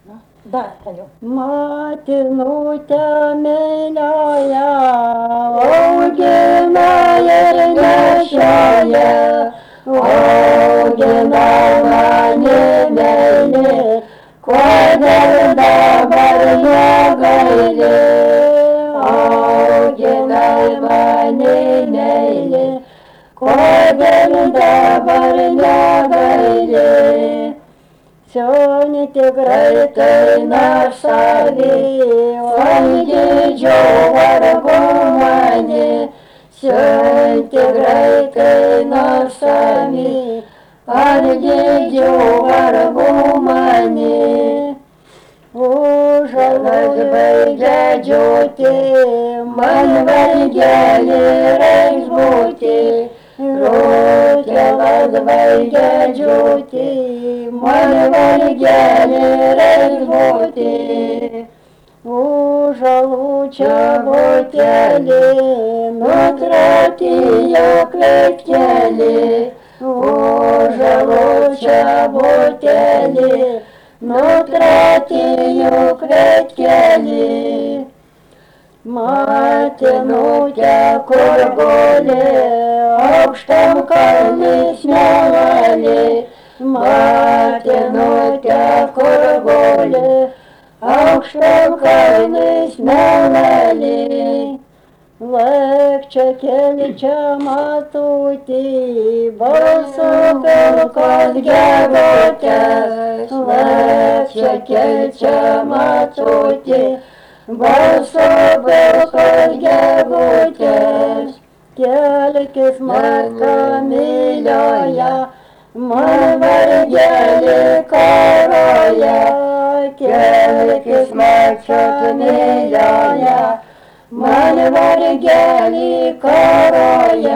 Dar toliau. Motinutė mylioja, augina ir nešioja, augina mane meilė, kodėl dabar negaili, augina mane meilė, kodėl dabar negaili. Sioni tikrai tai našavi, valgydžio vargu mane. Sioni tikrai tai našavi, valgydžio vargu mane. Užalas baigia džiūti, man vargelį reiks būti. Rūkelas baigia džiūti, man vargelį reiks būti. Užalų čia butelį, nutratėjo kvietkelį. Užalų čia butelį, nutratėjo kvietkelį. Motinutė kur guli, aukštam kalne smėlelį. Motinutė kur guli, aukštam kalne smėlelį. Laik čia keli čia matutį, balsu pilkos gegutės. Laik čia keli čia matutį, balsu pilkos gegutės. Kelkis matka mylioja, man vargelį karoja. Kelkis matka mylioja, man vargelį karoja.